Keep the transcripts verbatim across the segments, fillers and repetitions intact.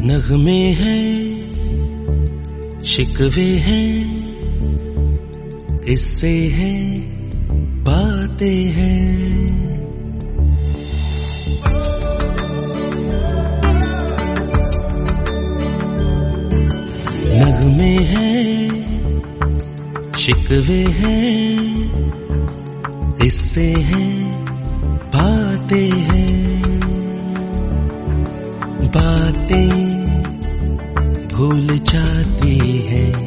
नगमे हैं, शिकवे हैं, किस्से हैं, बातें हैं। नगमे हैं, शिकवे हैं, किस्से हैं, बातें हैं। बातें भूल जाती हैं,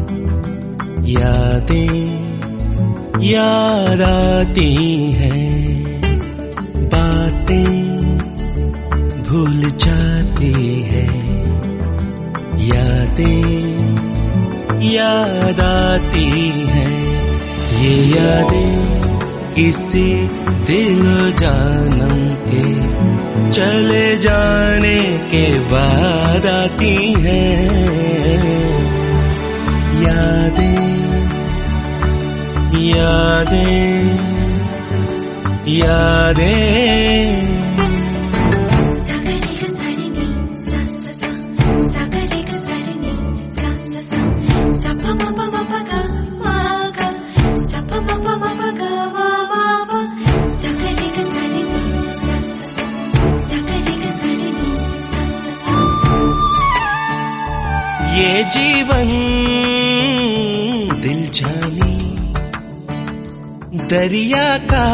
यादें याद आती हैं। बातें भूल जाती हैं, यादें याद आती हैं। ये यादें किसी दिल जानम के चले जाने के बाद आती हैं। यादें यादें यादें ये जीवन दिल जानी दरिया का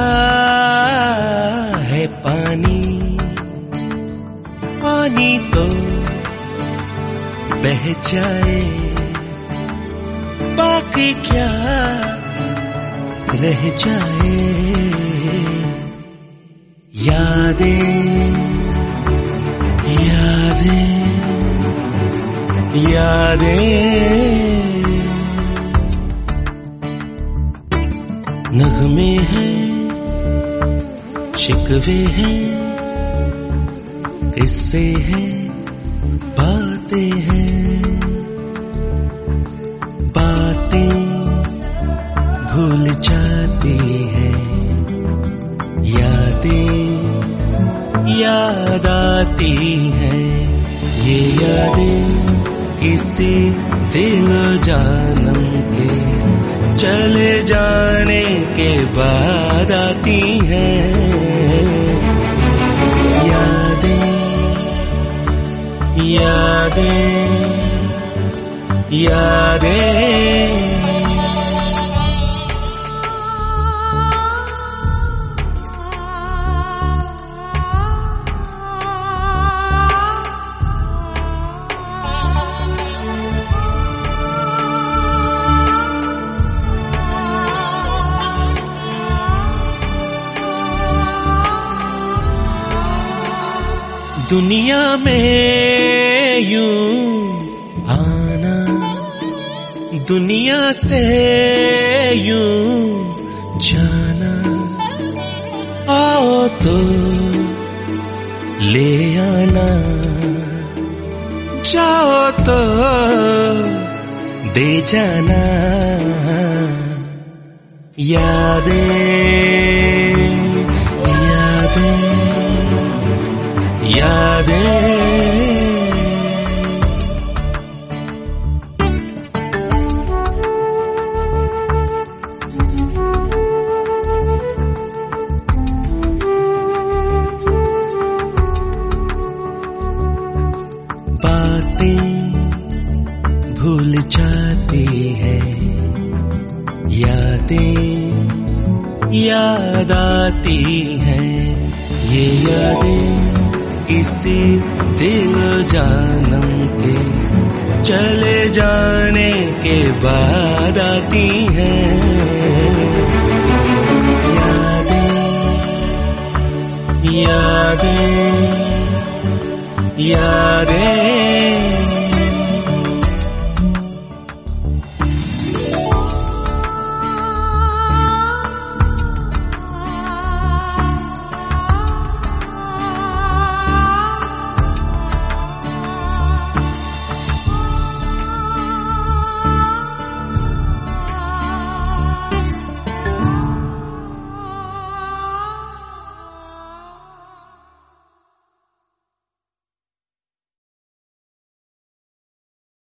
है पानी। पानी तो बह जाए, बाकी क्या रह जाए। यादें यादें यादें नगमे हैं, शिकवे हैं, किस्से हैं, बातें हैं। बातें भूल जाती हैं, यादें याद आती हैं। ये यादें किसी दिल जानम के चले जाने के बाद आती हैं। यादें यादें यादें दुनिया में यूं आना, दुनिया से यूं जाना। आओ तो ले आना, चाहो तो दे जाना। यादें यादें यादें बातें भूल जाती हैं, यादें याद आती हैं। ये यादें किसी दिल जानम के चले जाने के बाद आती हैं। यादें यादें यादें